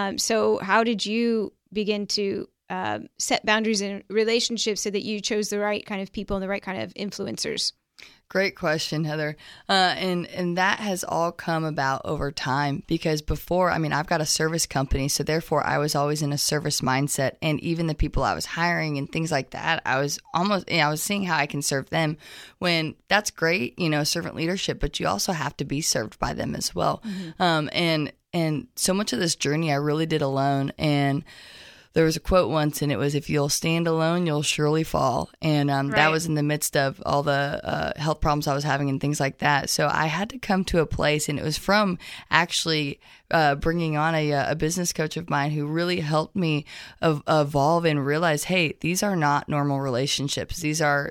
So how did you begin to set boundaries in relationships so that you chose the right kind of people and the right kind of influencers? Great question, Heather. And that has all come about over time, because before, I've got a service company, so therefore I was always in a service mindset. And even the people I was hiring and things like that, I was I was seeing how I can serve them, when that's great, servant leadership, but you also have to be served by them as well. Mm-hmm. And so much of this journey I really did alone. And there was a quote once, and it was, if you'll stand alone, you'll surely fall. And that was in the midst of all the health problems I was having and things like that. So I had to come to a place, and it was from actually bringing on a business coach of mine who really helped me evolve and realize, hey, these are not normal relationships. These are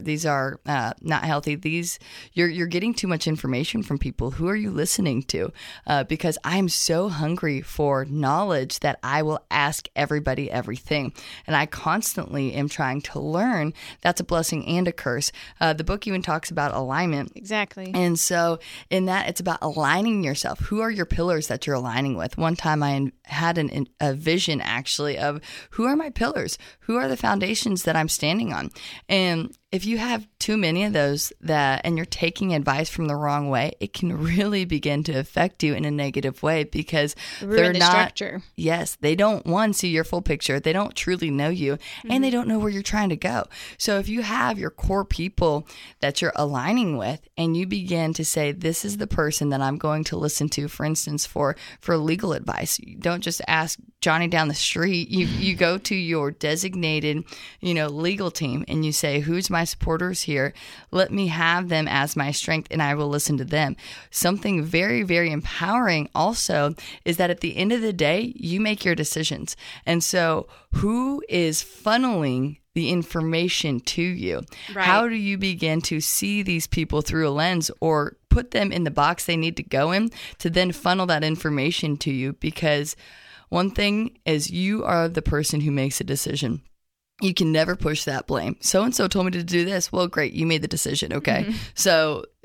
not healthy. You're getting too much information from people. Who are you listening to? Because I'm so hungry for knowledge that I will ask everybody everything. And I constantly am trying to learn. That's a blessing and a curse. The book even talks about alignment. Exactly. And so in that, it's about aligning yourself. Who are your pillars that you're aligning with? One time I had a vision actually of, who are my pillars? Who are the foundations that I'm standing on? And if you have too many of those and you're taking advice from the wrong way, it can really begin to affect you in a negative way, because they're not structure. Yes, they don't see your full picture. They don't truly know you, and they don't know where you're trying to go. So if you have your core people that you're aligning with, and you begin to say, this is the person that I'm going to listen to, for instance, for legal advice. You don't just ask Johnny down the street. You go to your designated, legal team, and you say, who's my supporters here? Let me have them as my strength, and I will listen to them. Something very, very empowering also is that at the end of the day, you make your decisions. And so who is funneling the information to you? Right. How do you begin to see these people through a lens, or put them in the box they need to go in to then funnel that information to you? Because one thing is, you are the person who makes a decision. You can never push that blame. So-and-so told me to do this. Well, great. You made the decision. Okay. Mm-hmm. So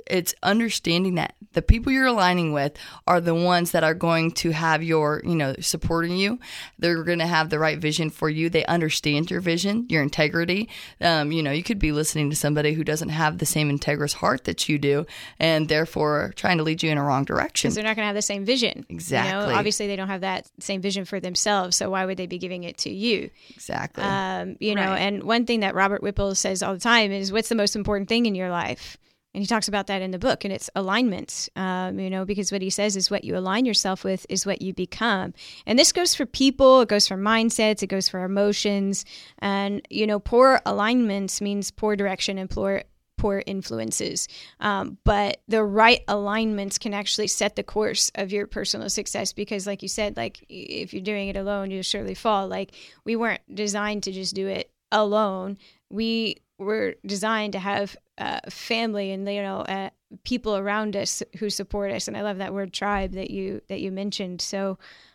it's understanding that the people you're aligning with are the ones that are going to have your, supporting you. They're going to have the right vision for you. They understand your vision, your integrity. You could be listening to somebody who doesn't have the same integrous heart that you do, and therefore trying to lead you in a wrong direction. Because they're not going to have the same vision. Exactly. Obviously, they don't have that same vision for themselves, so why would they be giving it to you? Exactly. And one thing that Robert Whipple says all the time is, what's the most important thing in your life? And he talks about that in the book, and it's alignment, because what he says is what you align yourself with is what you become. And this goes for people, it goes for mindsets, it goes for emotions. And, poor alignments means poor direction and poor influences. But the right alignments can actually set the course of your personal success, because like you said, like if you're doing it alone, you'll surely fall. Like we weren't designed to just do it alone. We were designed to have family and people around us who support us. And I love that word tribe that you mentioned. So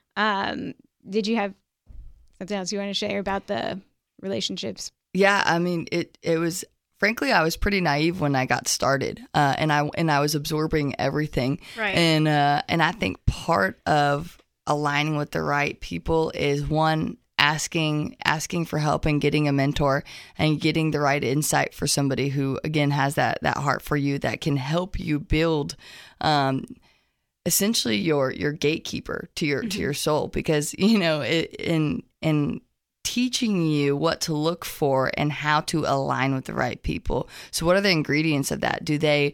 did you have something else you want to share about the relationships? Yeah, I mean, it was, frankly, I was pretty naive when I got started, and I was absorbing everything. Right. And I think part of aligning with the right people is, one, asking for help and getting a mentor and getting the right insight for somebody who, again, has that heart for you that can help you build essentially your gatekeeper to your soul, because in teaching you what to look for and how to align with the right people. So what are the ingredients of that? Do they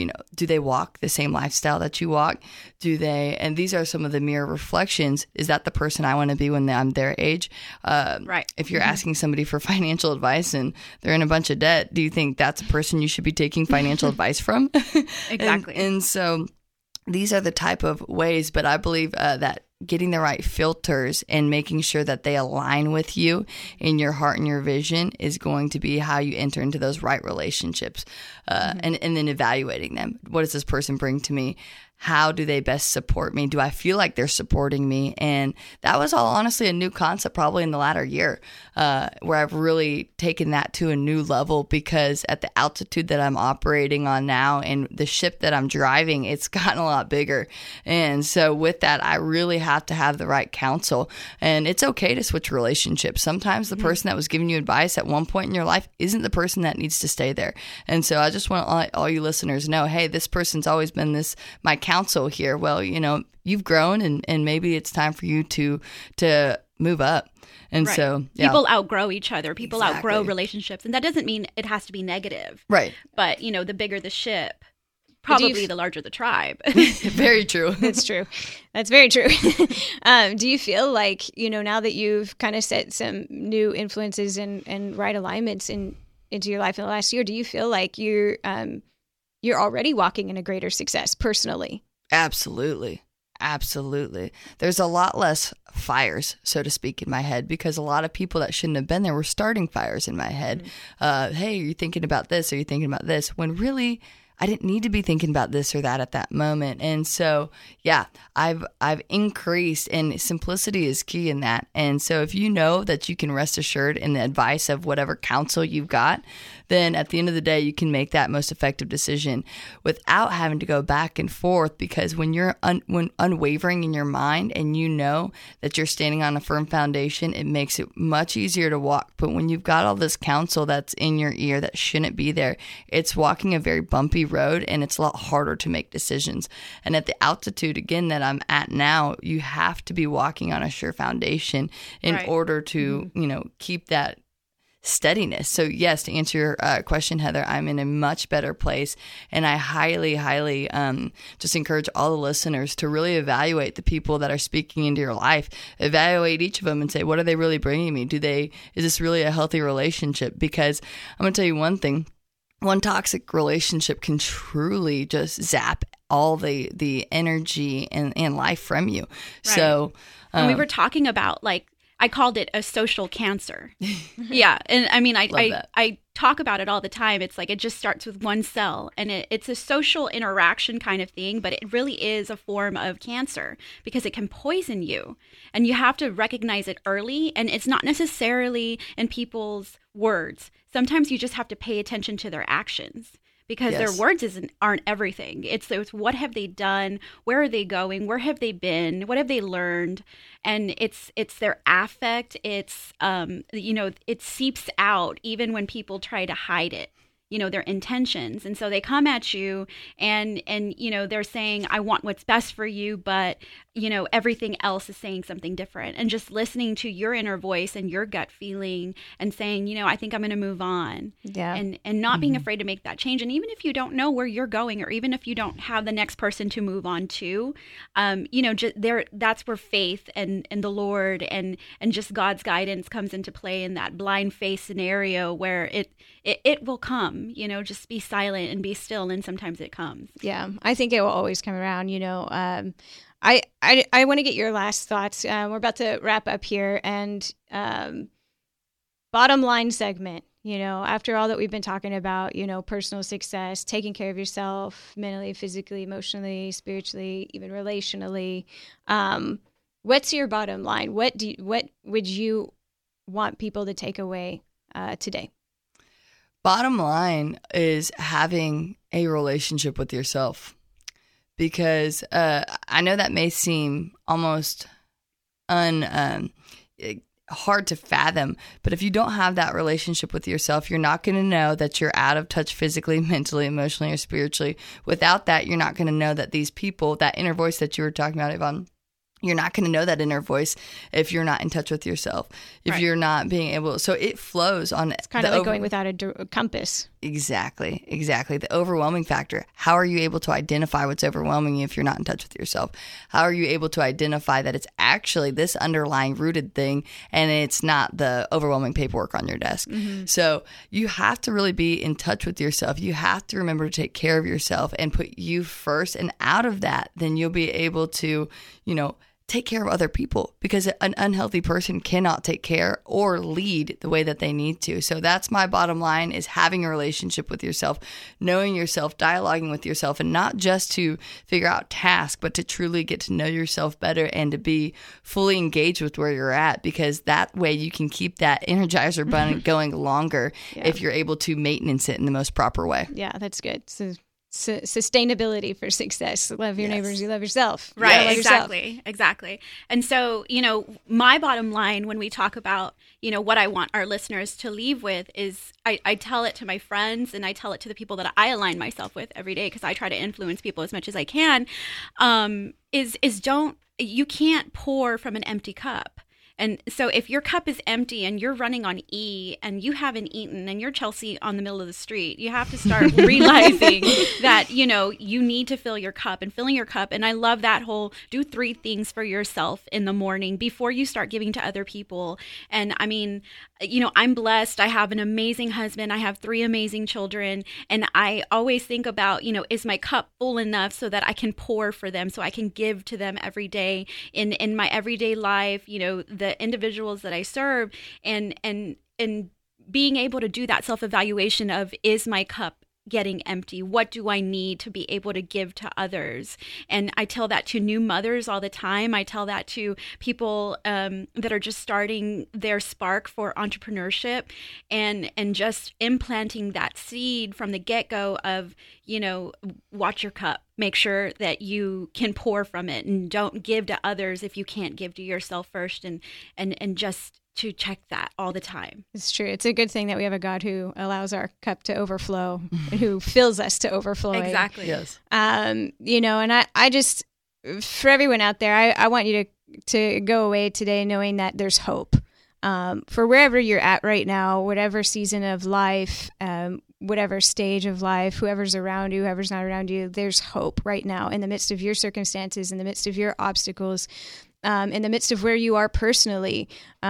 walk the same lifestyle that you walk? And these are some of the mirror reflections. Is that the person I want to be when I'm their age? Right. If you're asking somebody for financial advice and they're in a bunch of debt, do you think that's a person you should be taking financial advice from? Exactly. And so these are the type of ways, but I believe that getting the right filters and making sure that they align with you in your heart and your vision is going to be how you enter into those right relationships, and then evaluating them. What does this person bring to me? How do they best support me? Do I feel like they're supporting me? And that was all honestly a new concept probably in the latter year, where I've really taken that to a new level, because at the altitude that I'm operating on now and the ship that I'm driving, it's gotten a lot bigger. And so with that, I really have to have the right counsel. And it's okay to switch relationships. Sometimes the person that was giving you advice at one point in your life isn't the person that needs to stay there. And so I just want to let all you listeners know, hey, this person's always been my counsel here. Well, you've grown and maybe it's time for you to move up. And right. So people outgrow each other. People Exactly. outgrow relationships. And that doesn't mean it has to be negative. Right. But, the bigger the ship, probably the larger the tribe. Very true. That's true. That's very true. Do you feel like, now that you've kind of set some new influences and right alignments into your life in the last year, do you feel like you're already walking in a greater success personally? Absolutely. There's a lot less fires, so to speak, in my head, because a lot of people that shouldn't have been there were starting fires in my head. Hey, are you thinking about this? Are you thinking about this? When really, I didn't need to be thinking about this or that at that moment. And so, yeah, I've increased, and simplicity is key in that. And so if you know that you can rest assured in the advice of whatever counsel you've got, then at the end of the day, you can make that most effective decision without having to go back and forth. Because when you're when unwavering in your mind and you know that you're standing on a firm foundation, it makes it much easier to walk. But when you've got all this counsel that's in your ear that shouldn't be there, it's walking a very bumpy road, and it's a lot harder to make decisions. And at the altitude, again, that I'm at now, you have to be walking on a sure foundation in order to, keep that steadiness. So yes, to answer your question, Heather, I'm in a much better place, and I highly, highly just encourage all the listeners to really evaluate the people that are speaking into your life. Evaluate each of them and say, what are they really bringing me? Is this really a healthy relationship? Because I'm going to tell you one thing. One toxic relationship can truly just zap all the energy and life from you. Right. So, and we were talking about, I called it a social cancer. Yeah. And I mean, I talk about it all the time. It's like it just starts with one cell, and it's a social interaction kind of thing, but it really is a form of cancer because it can poison you, and you have to recognize it early. And it's not necessarily in people's words. Sometimes you just have to pay attention to their actions, because Yes. their words aren't everything. It's what have they done? Where are they going? Where have they been? What have they learned? And it's their affect. It's it seeps out even when people try to hide it. Their intentions. And so they come at you and they're saying, I want what's best for you, but everything else is saying something different. And just listening to your inner voice and your gut feeling and saying, I think I'm going to move on. Yeah. And not being afraid to make that change. And even if you don't know where you're going, or even if you don't have the next person to move on to, that's where faith and the Lord and just God's guidance comes into play in that blind faith scenario where it will come. Just be silent and be still, and sometimes it comes. Yeah, I think it will always come around. I want to get your last thoughts. We're about to wrap up here, and bottom line segment. After all that we've been talking about, personal success, taking care of yourself, mentally, physically, emotionally, spiritually, even relationally. What's your bottom line? What would you want people to take away today? Bottom line is having a relationship with yourself, because I know that may seem almost hard to fathom, but if you don't have that relationship with yourself, you're not going to know that you're out of touch physically, mentally, emotionally, or spiritually. Without that, you're not going to know that these people, that inner voice that you were talking about, Yvonne, you're not going to know that inner voice if you're not in touch with yourself, if you're not being able. So it flows on. It's kind of like going without a compass. Exactly. The overwhelming factor. How are you able to identify what's overwhelming you if you're not in touch with yourself? How are you able to identify that it's actually this underlying rooted thing and it's not the overwhelming paperwork on your desk? Mm-hmm. So you have to really be in touch with yourself. You have to remember to take care of yourself and put you first. And out of that, then you'll be able to, take care of other people, because an unhealthy person cannot take care or lead the way that they need to. So that's my bottom line, is having a relationship with yourself, knowing yourself, dialoguing with yourself, and not just to figure out tasks, but to truly get to know yourself better and to be fully engaged with where you're at, because that way you can keep that Energizer Bunny going longer if you're able to maintenance it in the most proper way. Yeah, that's good. So sustainability for success. Love your neighbors, you love yourself. Right, love exactly. And so, my bottom line when we talk about, what I want our listeners to leave with is I tell it to my friends and I tell it to the people that I align myself with every day, because I try to influence people as much as I can, you can't pour from an empty cup. And so if your cup is empty and you're running on E and you haven't eaten and you're Chelsea on the middle of the street, you have to start realizing that, you need to fill your cup, and filling your cup. And I love that whole do 3 things for yourself in the morning before you start giving to other people. And I mean, I'm blessed. I have an amazing husband. I have 3 amazing children. And I always think about, is my cup full enough so that I can pour for them, so I can give to them every day in my everyday life, the individuals that I serve, and being able to do that self-evaluation of, is my cup getting empty? What do I need to be able to give to others? And I tell that to new mothers all the time. I tell that to people that are just starting their spark for entrepreneurship, and just implanting that seed from the get-go of, watch your cup. Make sure that you can pour from it, and don't give to others if you can't give to yourself first, and just to check that all the time. It's true. It's a good thing that we have a God who allows our cup to overflow, and who fills us to overflowing. Exactly. Yes. And I just, for everyone out there, I want you to go away today knowing that there's hope. For wherever you're at right now, whatever season of life, whatever stage of life, whoever's around you, whoever's not around you, there's hope right now in the midst of your circumstances, in the midst of your obstacles, in the midst of where you are personally,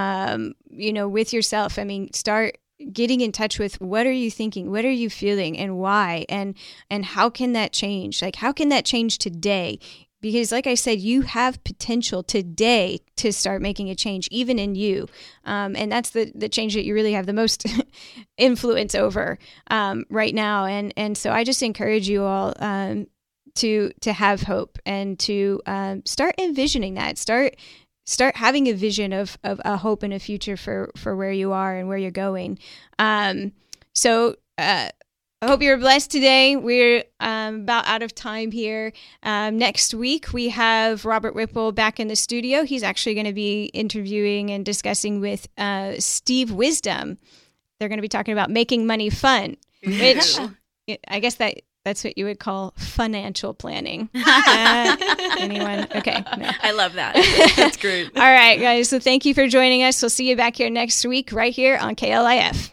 with yourself. I mean, start getting in touch with, what are you thinking? What are you feeling, and why? And how can that change? Like, how can that change today? Because like I said, you have potential today to start making a change, even in you. And that's the change that you really have the most influence over right now. And so I just encourage you all to have hope, and to start envisioning that. Start having a vision of a hope and a future for where you are and where you're going. So I hope you're blessed today. We're about out of time here. Next week, we have Robert Whipple back in the studio. He's actually going to be interviewing and discussing with Steve Wisdom. They're going to be talking about making money fun, which I guess that's what you would call financial planning. Anyone? Okay. No. I love that. That's great. All right, guys. So thank you for joining us. We'll see you back here next week right here on KLIF.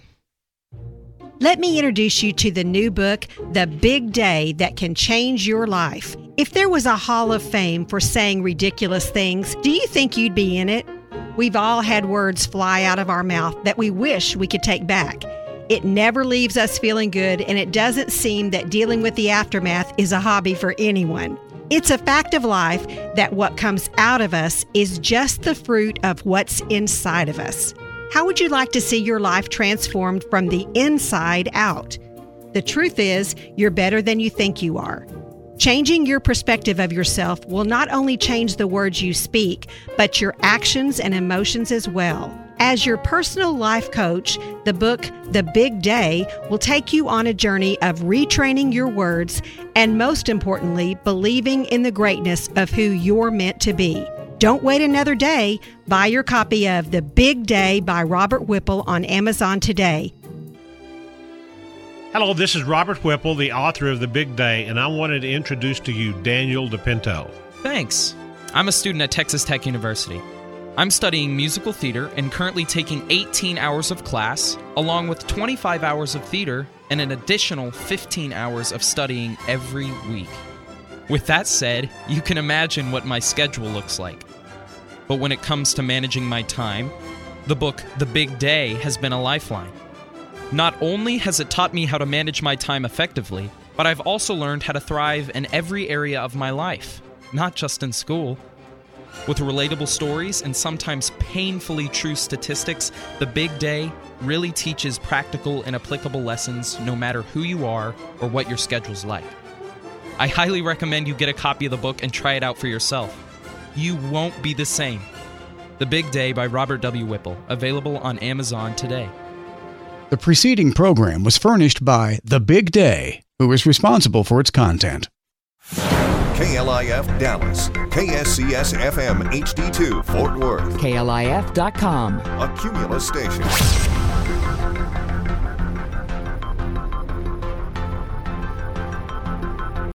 Let me introduce you to the new book, The Big Day That Can Change Your Life. If there was a hall of fame for saying ridiculous things, do you think you'd be in it? We've all had words fly out of our mouth that we wish we could take back. It never leaves us feeling good, and it doesn't seem that dealing with the aftermath is a hobby for anyone. It's a fact of life that what comes out of us is just the fruit of what's inside of us. How would you like to see your life transformed from the inside out? The truth is, you're better than you think you are. Changing your perspective of yourself will not only change the words you speak, but your actions and emotions as well. As your personal life coach, the book, The Big Day, will take you on a journey of retraining your words and, most importantly, believing in the greatness of who you're meant to be. Don't wait another day. Buy your copy of The Big Day by Robert Whipple on Amazon today. Hello, this is Robert Whipple, the author of The Big Day, and I wanted to introduce to you Daniel DePinto. Thanks. I'm a student at Texas Tech University. I'm studying musical theater and currently taking 18 hours of class, along with 25 hours of theater and an additional 15 hours of studying every week. With that said, you can imagine what my schedule looks like. But when it comes to managing my time, the book The Big Day has been a lifeline. Not only has it taught me how to manage my time effectively, but I've also learned how to thrive in every area of my life, not just in school. With relatable stories and sometimes painfully true statistics, The Big Day really teaches practical and applicable lessons no matter who you are or what your schedule's like. I highly recommend you get a copy of the book and try it out for yourself. You won't be the same. The Big Day by Robert W. Whipple, available on Amazon today. The preceding program was furnished by The Big Day, who is responsible for its content. KLIF Dallas, KSCS FM HD2 Fort Worth, KLIF.com, a Cumulus station.